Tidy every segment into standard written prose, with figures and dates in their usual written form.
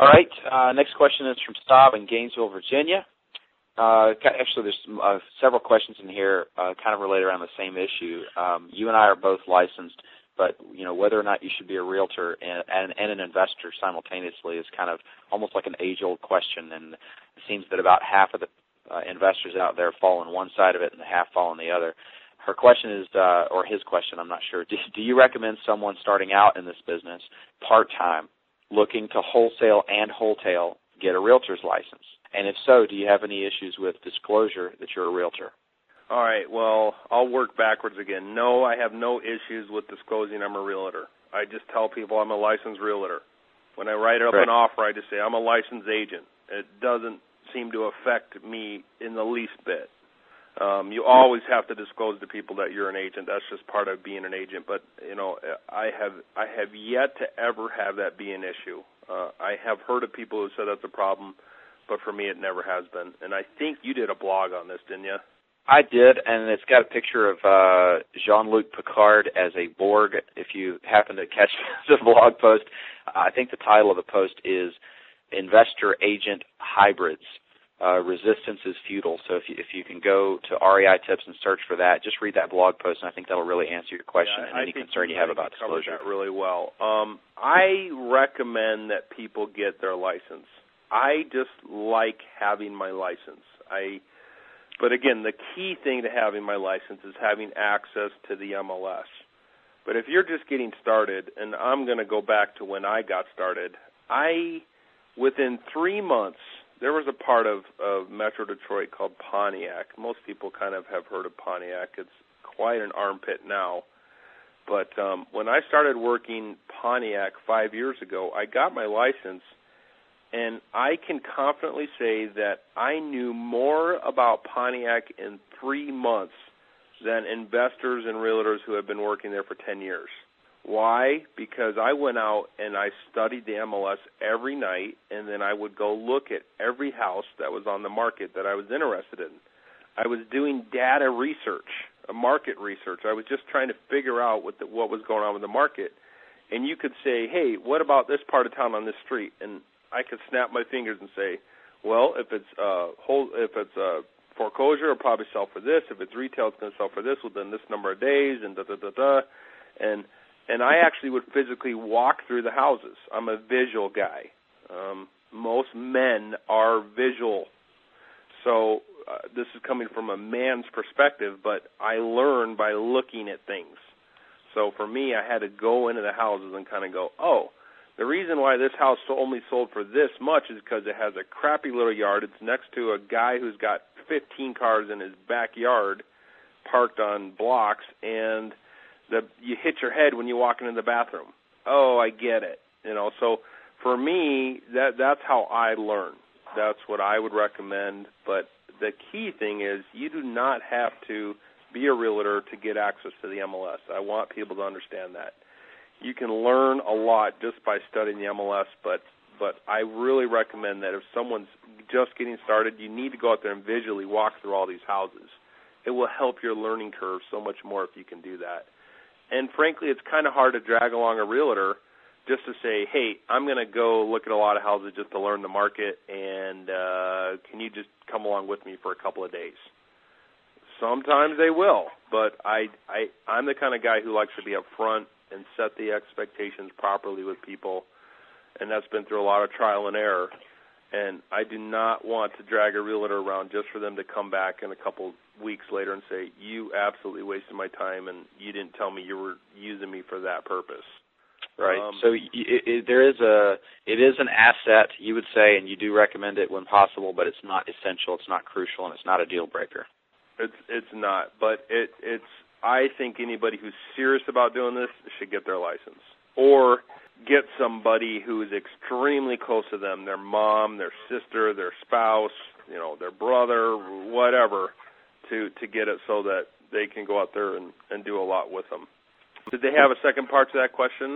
All right. Next question is from Staub in Gainesville, Virginia. Actually, there's several questions in here kind of related around the same issue. You and I are both licensed, but whether or not you should be a realtor and an investor simultaneously is kind of almost like an age-old question, and it seems that about half of the investors out there fall on one side of it and half fall on the other. Her question is, or his question, I'm not sure, do you recommend someone starting out in this business part-time, looking to wholesale and wholetail, get a realtor's license? And if so, do you have any issues with disclosure that you're a realtor? All right, well, I'll work backwards again. No, I have no issues with disclosing I'm a realtor. I just tell people I'm a licensed realtor. When I write up an offer, I just say I'm a licensed agent. It doesn't seem to affect me in the least bit. You always have to disclose to people that you're an agent. That's just part of being an agent. But, I have yet to ever have that be an issue. I have heard of people who said that's a problem, but for me it never has been. And I think you did a blog on this, didn't you? I did, and it's got a picture of Jean-Luc Picard as a Borg. If you happen to catch the blog post, I think the title of the post is Investor Agent Hybrids. Resistance is futile. So if you can go to REI Tips and search for that, just read that blog post, and I think that'll really answer your question and any concern you have about disclosure. That really well. I recommend that people get their license. I just like having my license. But again, the key thing to having my license is having access to the MLS. But if you're just getting started, and I'm going to go back to when I got started, within 3 months, there was a part of Metro Detroit called Pontiac. Most people kind of have heard of Pontiac. It's quite an armpit now. But when I started working Pontiac 5 years ago, I got my license, and I can confidently say that I knew more about Pontiac in 3 months than investors and realtors who have been working there for 10 years. Why? Because I went out and I studied the MLS every night, and then I would go look at every house that was on the market that I was interested in. I was doing data research, market research. I was just trying to figure out what was going on with the market. And you could say, hey, what about this part of town on this street? And I could snap my fingers and say, well, if it's foreclosure, it'll probably sell for this. If it's retail, it's going to sell for this within this number of days, and da-da-da-da. And I actually would physically walk through the houses. I'm a visual guy. Most men are visual. So this is coming from a man's perspective, but I learn by looking at things. So for me, I had to go into the houses and kind of go, oh, the reason why this house only sold for this much is because it has a crappy little yard. It's next to a guy who's got 15 cars in his backyard parked on blocks, and you hit your head when you walk into the bathroom. Oh, I get it. So for me, that's how I learn. That's what I would recommend. But the key thing is you do not have to be a realtor to get access to the MLS. I want people to understand that. You can learn a lot just by studying the MLS, but I really recommend that if someone's just getting started, you need to go out there and visually walk through all these houses. It will help your learning curve so much more if you can do that. And frankly, it's kind of hard to drag along a realtor just to say, hey, I'm going to go look at a lot of houses just to learn the market, and can you just come along with me for a couple of days? Sometimes they will, but I'm the kind of guy who likes to be up front and set the expectations properly with people, and that's been through a lot of trial and error. And I do not want to drag a realtor around just for them to come back in a couple weeks later and say, you absolutely wasted my time and you didn't tell me you were using me for that purpose. Right. So it is an asset, you would say, and you do recommend it when possible, but it's not essential, it's not crucial, and it's not a deal breaker. It's not, but it's. I think anybody who's serious about doing this should get their license, or get somebody who is extremely close to them, their mom, their sister, their spouse, their brother, whatever, to get it so that they can go out there and do a lot with them. Did they have a second part to that question?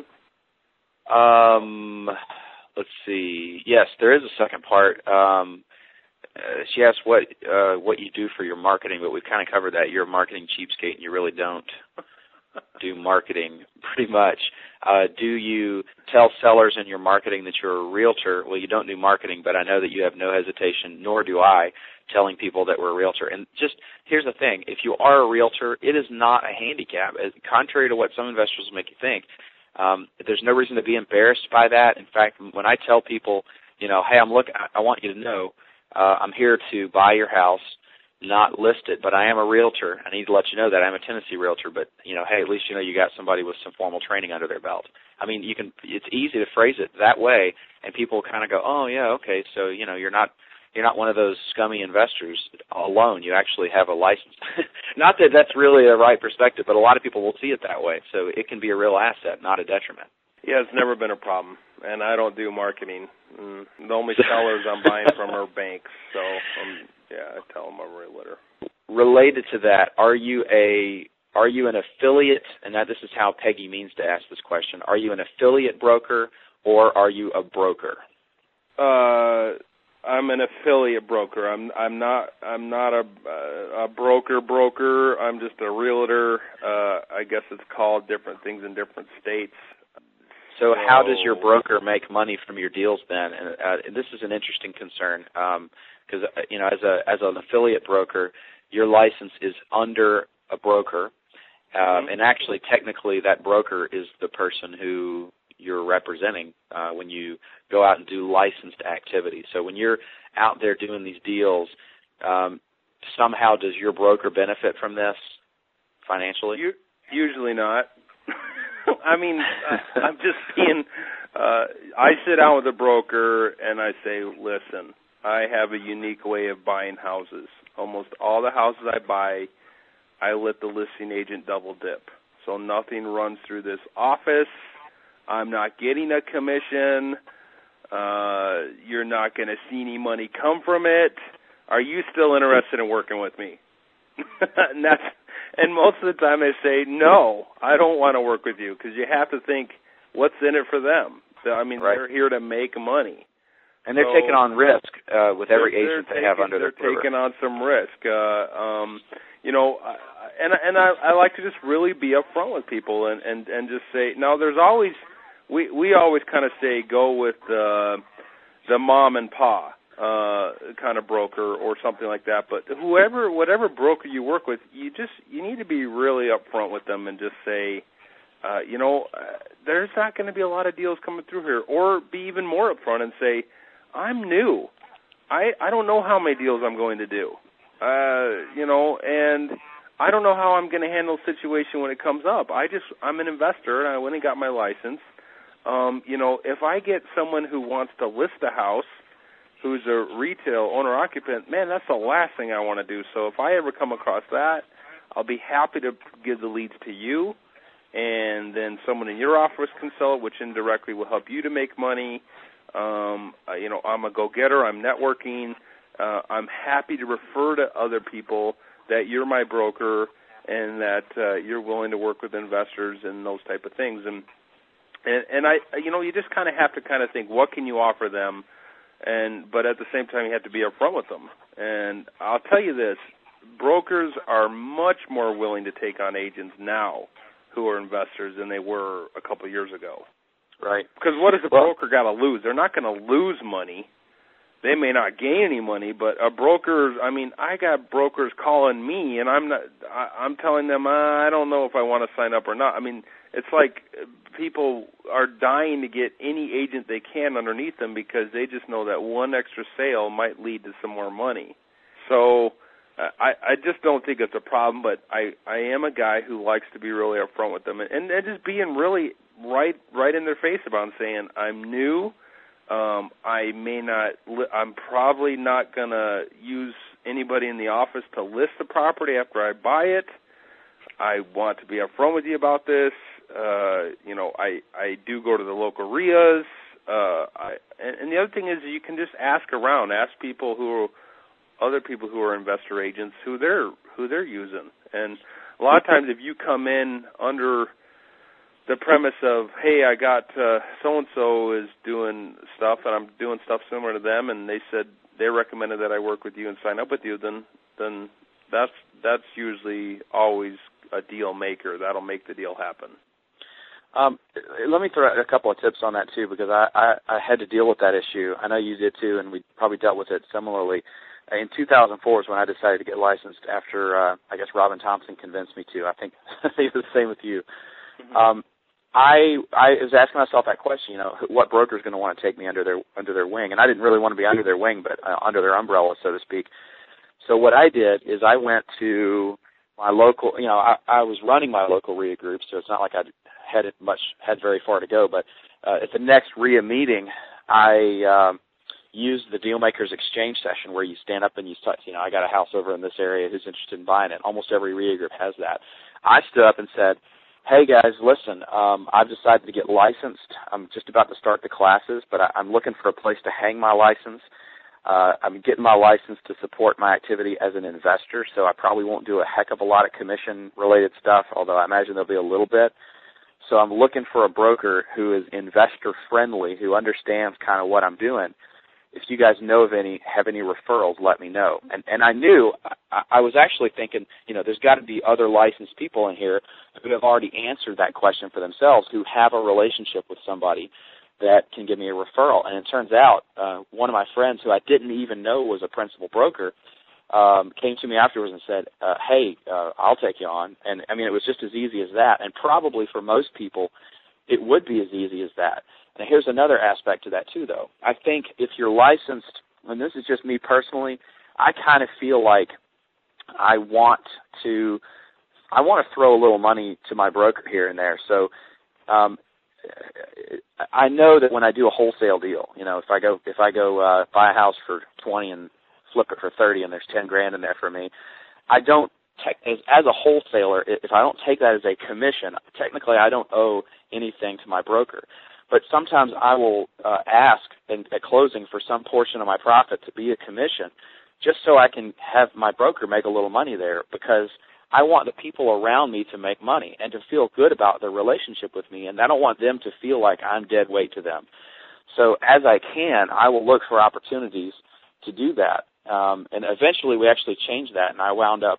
Let's see. Yes, there is a second part. She asked what you do for your marketing, but we've kind of covered that. You're a marketing cheapskate, and you really don't. do marketing, pretty much. Do you tell sellers in your marketing that you're a realtor? Well, you don't do marketing, but I know that you have no hesitation, nor do I, telling people that we're a realtor. And just here's the thing. If you are a realtor, it is not a handicap. Contrary to what some investors will make you think, there's no reason to be embarrassed by that. In fact, when I tell people, hey, I want you to know I'm here to buy your house, not list it, but I am a realtor. I need to let you know that I'm a Tennessee realtor, but, hey, at least you got somebody with some formal training under their belt. I mean, it's easy to phrase it that way, and people kind of go, oh, yeah, okay, so, you're not one of those scummy investors alone. You actually have a license. Not that that's really the right perspective, but a lot of people will see it that way, so it can be a real asset, not a detriment. Yeah, it's never been a problem, and I don't do marketing. The only sellers I'm buying from are banks, so I tell them I'm a realtor. Related to that, are you an affiliate? And this is how Peggy means to ask this question. Are you an affiliate broker or are you a broker? I'm an affiliate broker. I'm not a broker. I'm just a realtor. I guess it's called different things in different states. So how does your broker make money from your deals then? And this is an interesting concern because as an affiliate broker, your license is under a broker, and actually technically that broker is the person who you're representing when you go out and do licensed activity. So when you're out there doing these deals, somehow does your broker benefit from this financially? Usually not. I mean, I'm just being, I sit down with a broker and I say, listen, I have a unique way of buying houses. Almost all the houses I buy, I let the listing agent double dip. So nothing runs through this office. I'm not getting a commission. You're not going to see any money come from it. Are you still interested in working with me? And most of the time I say, no, I don't want to work with you, because you have to think, what's in it for them? I mean, right. They're here to make money. And they're taking on risk with every agent they have under their quiver. They're taking on some risk. And I like to just really be upfront with people and just say, now there's always, we always kind of say go with the mom and pa kind of broker or something like that. But whatever broker you work with, you need to be really upfront with them and just say, there's not going to be a lot of deals coming through here, or be even more upfront and say, I'm new. I don't know how many deals I'm going to do, and I don't know how I'm going to handle the situation when it comes up. I'm an investor, and I went and got my license. If I get someone who wants to list a house, who's a retail owner-occupant, man, that's the last thing I want to do. So if I ever come across that, I'll be happy to give the leads to you, and then someone in your office can sell it, which indirectly will help you to make money. I'm a go-getter. I'm networking. I'm happy to refer to other people that you're my broker and that you're willing to work with investors and those type of things. And I, you just kind of have to kind of think, what can you offer them? But at the same time, you have to be upfront with them. And I'll tell you this, brokers are much more willing to take on agents now who are investors than they were a couple of years ago. Right. Because what does a broker got to lose? They're not going to lose money. They may not gain any money, but a broker, I got brokers calling me, and I'm telling them, I don't know if I want to sign up or not. It's like people are dying to get any agent they can underneath them because they just know that one extra sale might lead to some more money. So I just don't think it's a problem, but I am a guy who likes to be really upfront with them and just being really right in their face about it, saying, I'm new. I'm probably not going to use anybody in the office to list the property after I buy it. I want to be upfront with you about this. I do go to the local RIAs. And the other thing is you can just ask around, ask other people who are investor agents who they're using. And a lot of times if you come in under the premise of, hey, I got so-and-so is doing stuff, and I'm doing stuff similar to them, and they said they recommended that I work with you and sign up with you, then that's usually always a deal maker. That'll make the deal happen. Let me throw out a couple of tips on that too, because I had to deal with that issue. I know you did too, and we probably dealt with it similarly. In 2004 is when I decided to get licensed after, I guess, Robin Thompson convinced me to. I think it was the same with you. Mm-hmm. I was asking myself that question, what broker is going to want to take me under their wing? And I didn't really want to be under their wing, but under their umbrella, so to speak. So what I did is I went to my local, I was running my local RIA group, so it's not like I had very far to go. But at the next RIA meeting, I used the Dealmakers Exchange session where you stand up and you start, I got a house over in this area, who's interested in buying it. Almost every RIA group has that. I stood up and said, hey guys, listen, I've decided to get licensed. I'm just about to start the classes, but I'm looking for a place to hang my license. I'm getting my license to support my activity as an investor, so I probably won't do a heck of a lot of commission-related stuff, although I imagine there'll be a little bit. So I'm looking for a broker who is investor-friendly, who understands kind of what I'm doing. If you guys know of have any referrals, let me know. And I knew, I was actually thinking, there's got to be other licensed people in here who have already answered that question for themselves, who have a relationship with somebody that can give me a referral. And it turns out one of my friends, who I didn't even know was a principal broker, came to me afterwards and said, hey, I'll take you on. And, it was just as easy as that. And probably for most people, it would be as easy as that. Now, here's another aspect to that, too, though. I think if you're licensed, and this is just me personally, I kind of feel like I want to throw a little money to my broker here and there. So I know that when I do a wholesale deal, if I go buy a house for 20 and flip it for 30 and there's 10 grand in there for me, I don't as a wholesaler, if I don't take that as a commission, technically I don't owe anything to my broker. But sometimes I will ask at closing for some portion of my profit to be a commission, just so I can have my broker make a little money there, because I want the people around me to make money and to feel good about their relationship with me, and I don't want them to feel like I'm dead weight to them. So as I can, I will look for opportunities to do that. And eventually we actually changed that, and I wound up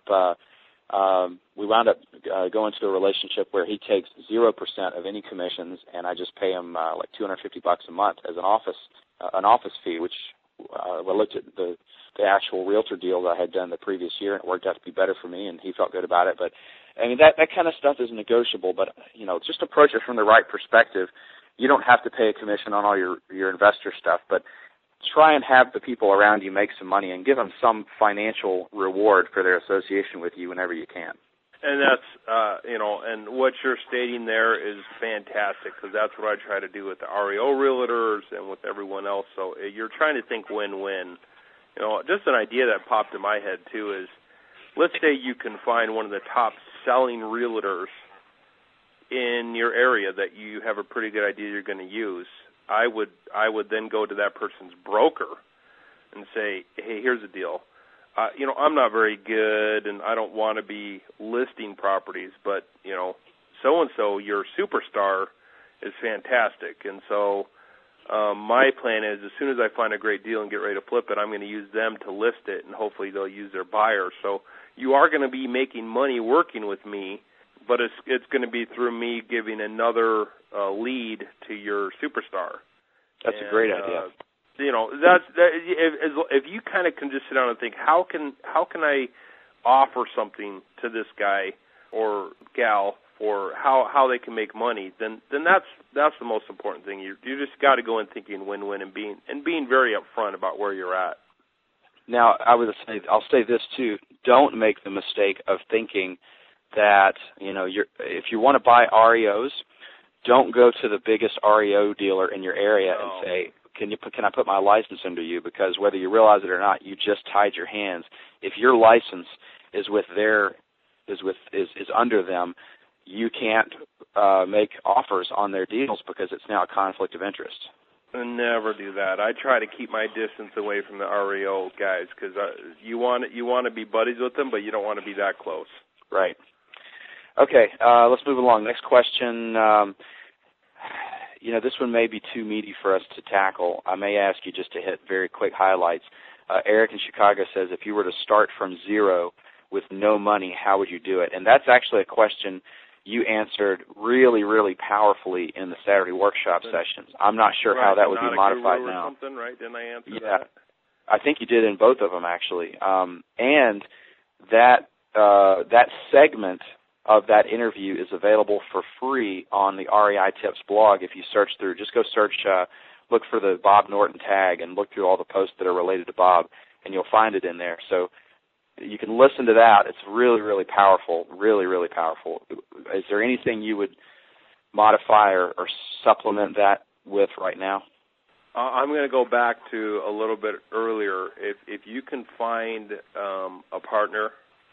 going to a relationship where he takes 0% of any commissions, and I just pay him like $250 a month as an office fee, which I looked at the actual realtor deal that I had done the previous year, and it worked out to be better for me, and he felt good about it. But that kind of stuff is negotiable, but just approach it from the right perspective. You don't have to pay a commission on all your investor stuff, but try and have the people around you make some money and give them some financial reward for their association with you whenever you can. And that's, and what you're stating there is fantastic, because that's what I try to do with the REO realtors and with everyone else. So you're trying to think win-win. Just an idea that popped in my head, too, is let's say you can find one of the top selling realtors in your area that you have a pretty good idea you're going to use. I would then go to that person's broker and say, hey, here's the deal. I'm not very good, and I don't want to be listing properties, but, so-and-so, your superstar, is fantastic. And so my plan is, as soon as I find a great deal and get ready to flip it, I'm going to use them to list it, and hopefully they'll use their buyer. So you are going to be making money working with me, but it's going to be through me giving another lead to your superstar. That's a great idea. If you kind of can just sit down and think, how can I offer something to this guy or gal for how they can make money, then that's the most important thing. You just got to go in thinking win-win and being very upfront about where you're at. Now, I'll say this too: don't make the mistake of thinking that if you want to buy REOs, don't go to the biggest REO dealer in your area and say, can I put my license under you? Because whether you realize it or not, you just tied your hands. If your license is under them, you can't make offers on their deals because it's now a conflict of interest. I never do that. I try to keep my distance away from the REO guys, because you want to be buddies with them, but you don't want to be that close. Right. Okay, let's move along. Next question. This one may be too meaty for us to tackle. I may ask you just to hit very quick highlights. Eric in Chicago says, if you were to start from zero, with no money, how would you do it? And that's actually a question you answered really, really powerfully in the Saturday workshop sessions. I'm not sure how that would be modified now. Something, right? Didn't I answer that? I think you did in both of them, actually. And that segment of that interview is available for free on the REI Tips blog. If you search through, just go search, look for the Bob Norton tag and look through all the posts that are related to Bob, and you'll find it in there. So you can listen to that. It's really, really powerful, really, really powerful. Is there anything you would modify or supplement that with right now? I'm going to go back to a little bit earlier. If you can find a partner,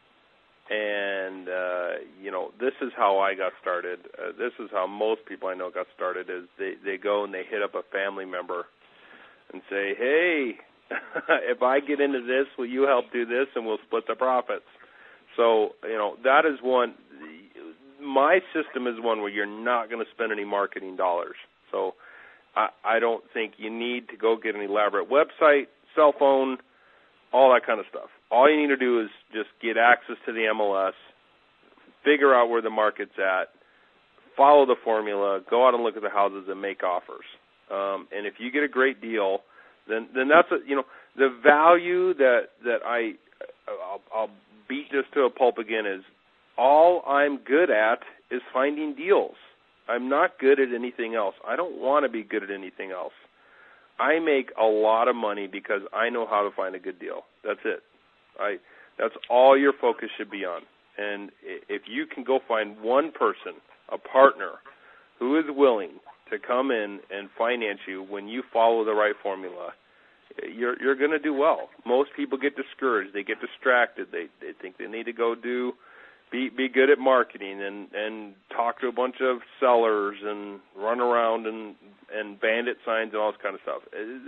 and this is how I got started. This is how most people I know got started. Is they go and they hit up a family member and say, "Hey, if I get into this, will you help do this, and we'll split the profits?" So that is one. My system is one where you're not going to spend any marketing dollars. So I don't think you need to go get an elaborate website, cell phone, all that kind of stuff. All you need to do is just get access to the MLS, figure out where the market's at, follow the formula, go out and look at the houses and make offers. And if you get a great deal, then that's the value that I'll beat this to a pulp again is all I'm good at is finding deals. I'm not good at anything else. I don't want to be good at anything else. I make a lot of money because I know how to find a good deal. That's it. That's all your focus should be on. And if you can go find one person, a partner, who is willing to come in and finance you when you follow the right formula, you're going to do well. Most people get discouraged. They get distracted. They think they need to go be good at marketing and talk to a bunch of sellers and run around and bandit signs and all this kind of stuff.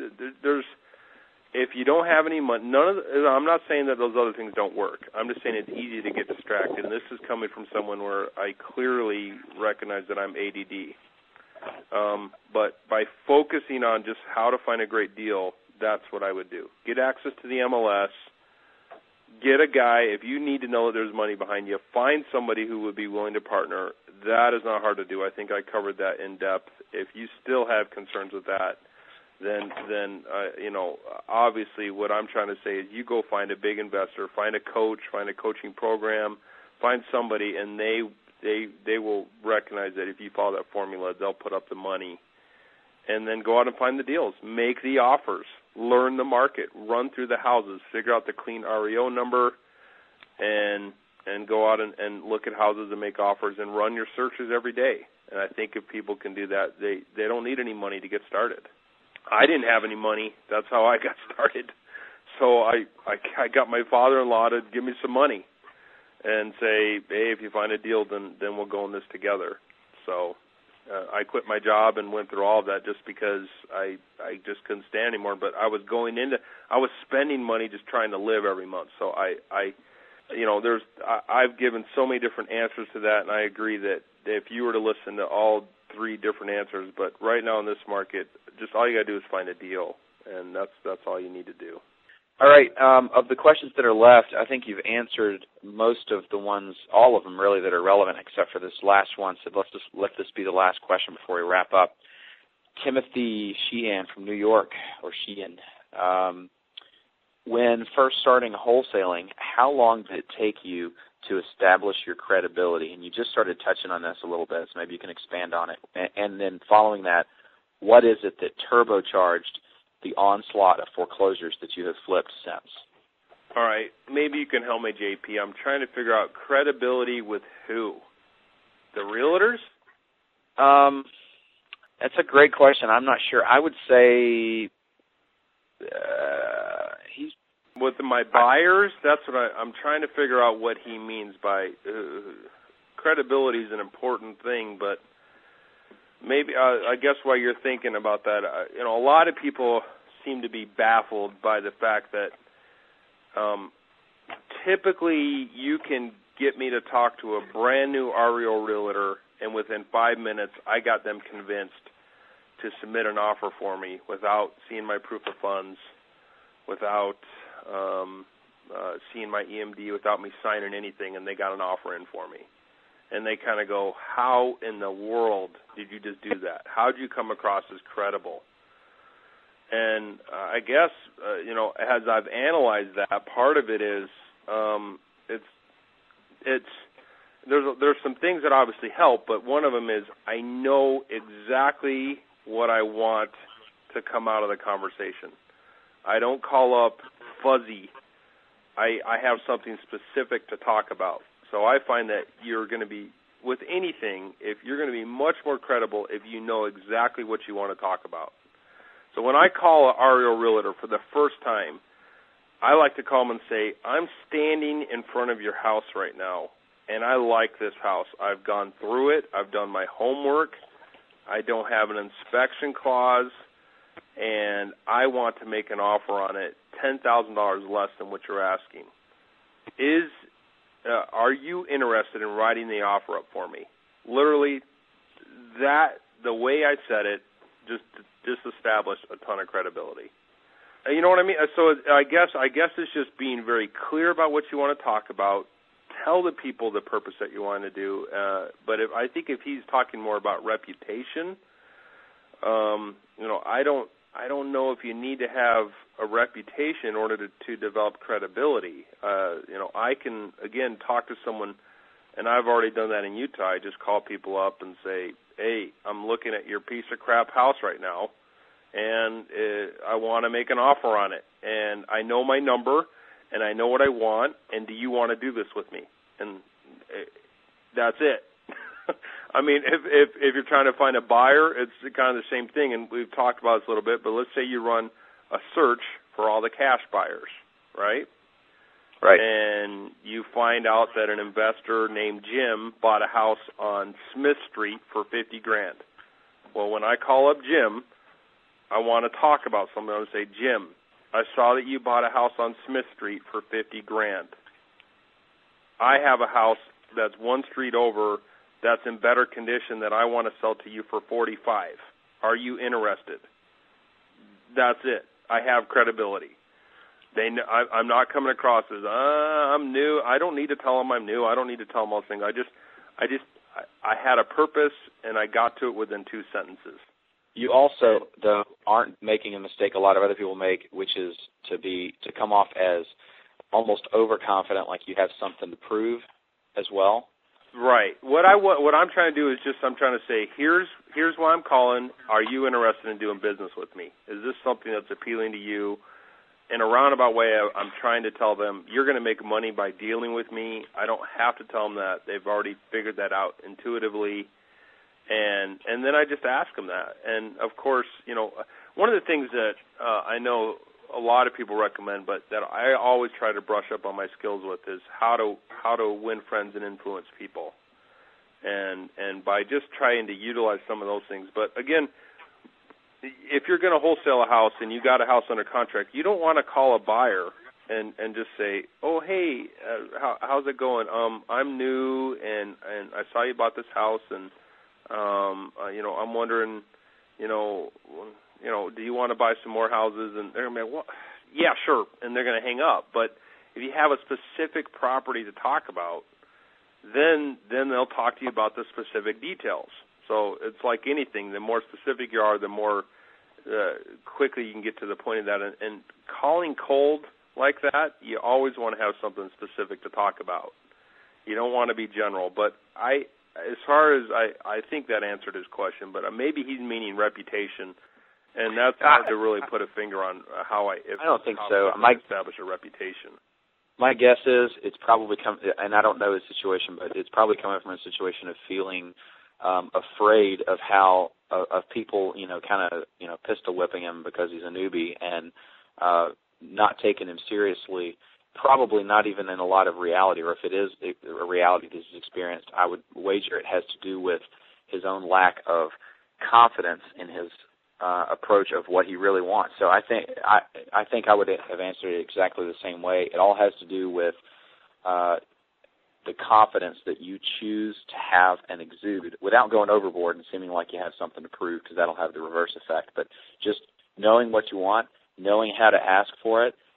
If you don't have any money, I'm not saying that those other things don't work. I'm just saying it's easy to get distracted. And this is coming from someone where I clearly recognize that I'm ADD. But by focusing on just how to find a great deal, that's what I would do. Get access to the MLS. Get a guy. If you need to know that there's money behind you, find somebody who would be willing to partner. That is not hard to do. I think I covered that in depth. If you still have concerns with that, then obviously what I'm trying to say is you go find a big investor, find a coach, find a coaching program, find somebody, and they will recognize that if you follow that formula, they'll put up the money. And then go out and find the deals. Make the offers. Learn the market. Run through the houses. Figure out the clean REO number and go out and look at houses and make offers and run your searches every day. And I think if people can do that, they don't need any money to get started. I didn't have any money. That's how I got started. So I got my father-in-law to give me some money and say, hey, if you find a deal, then we'll go in this together. So I quit my job and went through all of that just because I just couldn't stand anymore. But I was spending money just trying to live every month. So I've given so many different answers to that, and I agree that if you were to listen to all three different answers, but right now in this market, just all you got to do is find a deal, and that's all you need to do. All right. Of the questions that are left, I think you've answered most of the ones, all of them really, that are relevant, except for this last one. So let's just let this be the last question before we wrap up. Timothy Sheehan from New York, or Sheehan. When first starting wholesaling, how long did it take you to establish your credibility? And you just started touching on this a little bit, so maybe you can expand on it. And then following that, what is it that turbocharged the onslaught of foreclosures that you have flipped since? All right. Maybe you can help me, JP. I'm trying to figure out credibility with who? The realtors? That's a great question. I'm not sure. I would say he's... With my buyers, that's what I'm trying to figure out what he means by credibility is an important thing, but maybe I guess while you're thinking about that, a lot of people seem to be baffled by the fact that typically you can get me to talk to a brand new REO realtor, and within 5 minutes I got them convinced to submit an offer for me without seeing my proof of funds, without seeing my EMD without me signing anything, and they got an offer in for me. And they kind of go, how in the world did you just do that? How did you come across as credible? And I guess, as I've analyzed that, part of it is there's some things that obviously help, but one of them is I know exactly what I want to come out of the conversation. I don't call up fuzzy. I have something specific to talk about. So I find that you're going to be, with anything, if you're going to be much more credible if you know exactly what you want to talk about. So when I call an REO realtor for the first time, I like to call them and say, I'm standing in front of your house right now, and I like this house. I've gone through it. I've done my homework. I don't have an inspection clause, and I want to make an offer on it, $10,000 less than what you're asking. Are you interested in writing the offer up for me? Literally, the way I said it just established a ton of credibility. You know what I mean? So I guess it's just being very clear about what you want to talk about. Tell the people the purpose that you want to do. But I think if he's talking more about reputation, I don't know if you need to have a reputation in order to develop credibility. I can, again, talk to someone, and I've already done that in Utah. I just call people up and say, hey, I'm looking at your piece of crap house right now, and I want to make an offer on it. And I know my number, and I know what I want, and do you want to do this with me? And that's it. I mean, if you're trying to find a buyer, it's kind of the same thing, and we've talked about this a little bit, but let's say you run a search for all the cash buyers, right? Right. And you find out that an investor named Jim bought a house on Smith Street for $50,000. Well, when I call up Jim, I want to talk about something. I would say, Jim, I saw that you bought a house on Smith Street for $50,000. I have a house that's one street over that's in better condition that I want to sell to you for $45,000. Are you interested? That's it. I have credibility. I'm not coming across as I'm new. I don't need to tell them I'm new. I don't need to tell them all things. I had a purpose, and I got to it within 2 sentences. You also, though, aren't making a mistake a lot of other people make, which is to come off as almost overconfident, like you have something to prove as well. Right. What I'm trying to do is I'm trying to say, here's why I'm calling. Are you interested in doing business with me? Is this something that's appealing to you? In a roundabout way, I'm trying to tell them, you're going to make money by dealing with me. I don't have to tell them that. They've already figured that out intuitively. And then I just ask them that. And, of course, one of the things that I know a lot of people recommend, but that I always try to brush up on my skills with, is how to win friends and influence people. And by just trying to utilize some of those things. But, again, if you're going to wholesale a house and you got a house under contract, you don't want to call a buyer and just say, oh, hey, how's it going? I'm new, and I saw you bought this house, and I'm wondering, do you want to buy some more houses? And they're going to be, well, yeah, sure, and they're going to hang up. But if you have a specific property to talk about, then they'll talk to you about the specific details. So it's like anything. The more specific you are, the more quickly you can get to the point of that. And calling cold like that, you always want to have something specific to talk about. You don't want to be general. But I think that answered his question, but maybe he's meaning reputation, and that's hard to really put a finger on I don't think so. I establish a reputation. My guess is it's probably and I don't know his situation, but it's probably coming from a situation of feeling afraid of how of people, kind of, pistol whipping him because he's a newbie and not taking him seriously. Probably not even in a lot of reality, or if it is a reality that he's experienced, I would wager it has to do with his own lack of confidence in his approach of what he really wants. So I think I would have answered it exactly the same way. It all has to do with the confidence that you choose to have and exude without going overboard and seeming like you have something to prove, because that'll have the reverse effect. But just knowing what you want, knowing how to ask for it,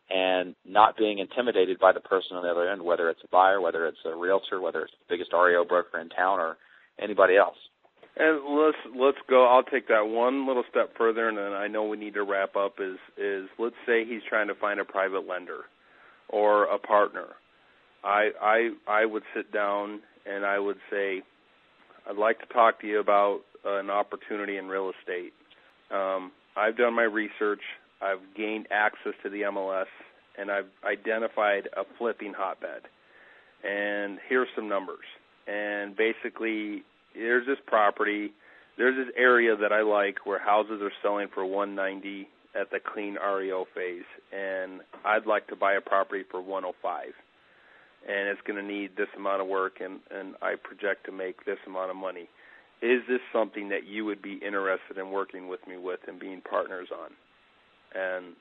and not being intimidated by the person on the other end, whether it's a buyer, whether it's a realtor, whether it's the biggest REO broker in town, or anybody else. And let's go. I'll take that one little step further, and then I know we need to wrap up. Is let's say he's trying to find a private lender or a partner. I would sit down and I would say, I'd like to talk to you about an opportunity in real estate. I've done my research. I've gained access to the MLS, and I've identified a flipping hotbed. And here's some numbers. And basically, there's this property, there's this area that I like where houses are selling for $190 at the clean REO phase, and I'd like to buy a property for $105. And it's going to need this amount of work, and I project to make this amount of money. Is this something that you would be interested in working with me with and being partners on? And,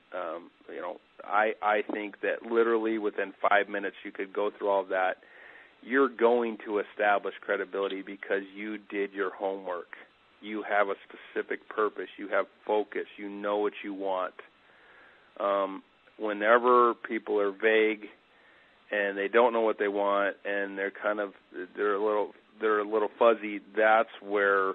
I think that literally within 5 minutes you could go through all of that. You're going to establish credibility because you did your homework. You have a specific purpose. You have focus. You know what you want. Whenever people are vague and they don't know what they want and they're a little fuzzy, that's where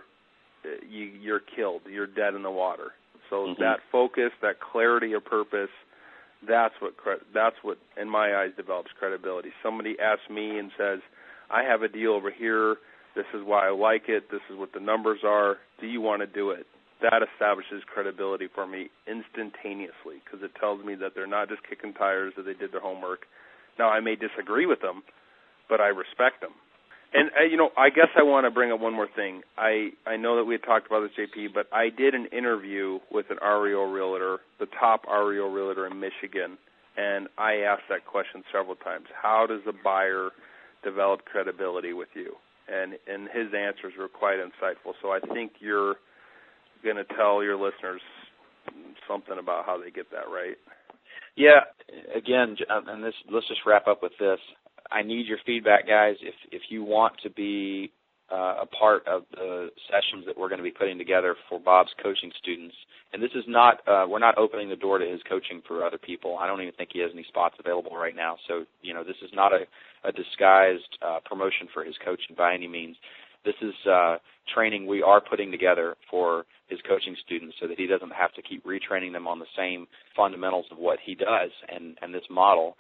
you're killed. You're dead in the water. So that focus, that clarity of purpose, that's what in my eyes develops credibility. Somebody asks me and says, I have a deal over here. This is why I like it. This is what the numbers are. Do you want to do it? That establishes credibility for me instantaneously because it tells me that they're not just kicking tires, that they did their homework. Now, I may disagree with them, but I respect them. And, I guess I want to bring up one more thing. I know that we had talked about this, JP, but I did an interview with an REO realtor, the top REO realtor in Michigan, and I asked that question several times. How does a buyer develop credibility with you? And his answers were quite insightful. So I think you're going to tell your listeners something about how they get that right. Yeah, again, and let's just wrap up with this. I need your feedback, guys. If you want to be a part of the sessions that we're going to be putting together for Bob's coaching students, and this is not, we're not opening the door to his coaching for other people. I don't even think he has any spots available right now. So, this is not a disguised promotion for his coaching by any means. This is training we are putting together for his coaching students so that he doesn't have to keep retraining them on the same fundamentals of what he does and this model.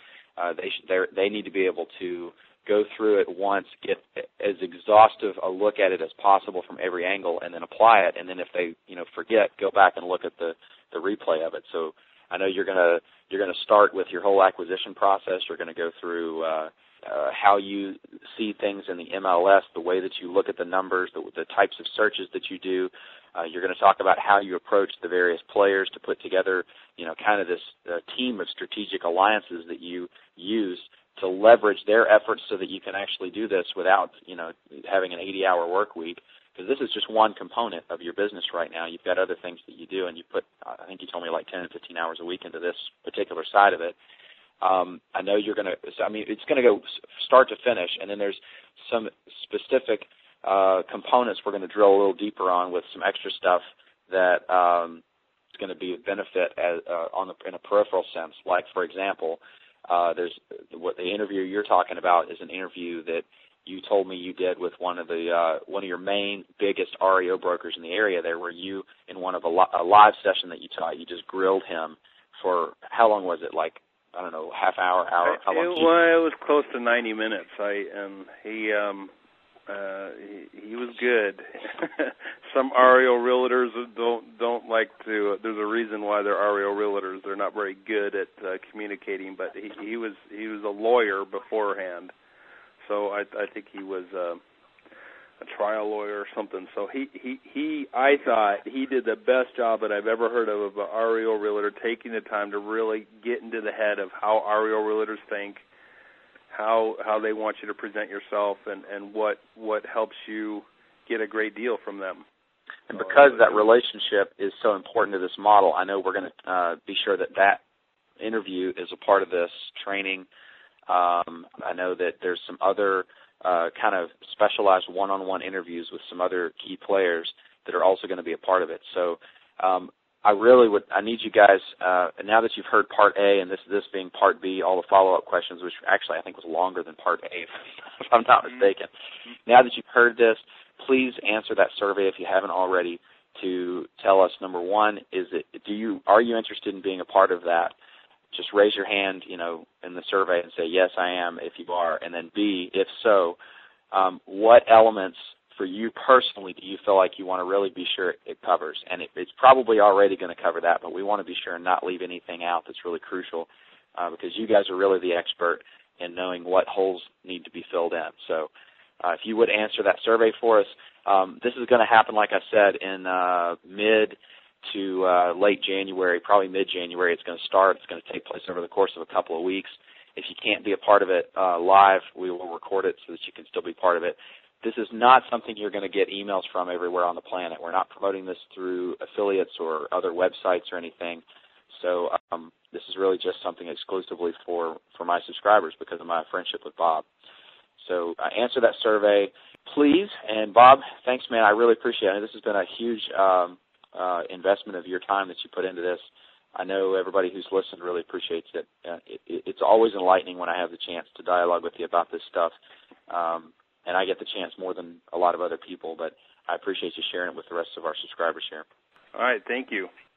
They need to be able to go through it once, get as exhaustive a look at it as possible from every angle, and then apply it. And then if they forget, go back and look at the replay of it. So I know you're gonna start with your whole acquisition process. You're going to go through how you see things in the MLS, the way that you look at the numbers, the types of searches that you do. You're going to talk about how you approach the various players to put together, kind of this team of strategic alliances that you use to leverage their efforts so that you can actually do this without, having an 80-hour work week. Because this is just one component of your business right now. You've got other things that you do, and you put, I think you told me, like 10 and 15 hours a week into this particular side of it. I know you're going to, it's going to go start to finish, and then there's some specific components we're going to drill a little deeper on with some extra stuff that is going to be a benefit in a peripheral sense. Like, for example, there's what the interview you're talking about is an interview that you told me you did with one of your main biggest REO brokers in the area there, where you, in one of a live session that you taught, you just grilled him for, how long was it, like, I don't know, half hour? How long? It was close to 90 minutes. He was good. Some REO realtors don't like to. There's a reason why they're REO realtors. They're not very good at communicating. But he was a lawyer beforehand, so I think he was a trial lawyer or something. So I thought he did the best job that I've ever heard of a REO realtor, taking the time to really get into the head of how REO realtors think, how they want you to present yourself, and what helps you get a great deal from them. And because that relationship is so important to this model, I know we're going to be sure that interview is a part of this training. I know that there's some other kind of specialized one-on-one interviews with some other key players that are also going to be a part of it. So I need you guys, now that you've heard Part A and this being Part B, all the follow-up questions, which actually I think was longer than Part A, if I'm not mistaken. Now that you've heard this, please answer that survey if you haven't already to tell us, number one, are you interested in being a part of that? Just raise your hand, in the survey and say, yes, I am, if you are. And then B, if so, what elements for you personally do you feel like you want to really be sure it covers? And it's probably already going to cover that, but we want to be sure and not leave anything out that's really crucial because you guys are really the expert in knowing what holes need to be filled in. So if you would answer that survey for us, this is going to happen, like I said, in mid to late January, probably mid-January. It's going to start. It's going to take place over the course of a couple of weeks. If you can't be a part of it live, we will record it so that you can still be part of it. This is not something you're going to get emails from everywhere on the planet. We're not promoting this through affiliates or other websites or anything. So this is really just something exclusively for my subscribers because of my friendship with Bob. So answer that survey, please. And Bob, thanks, man. I really appreciate it. This has been a huge investment of your time that you put into this. I know everybody who's listened really appreciates it. It's always enlightening when I have the chance to dialogue with you about this stuff. And I get the chance more than a lot of other people, but I appreciate you sharing it with the rest of our subscribers here. All right, thank you.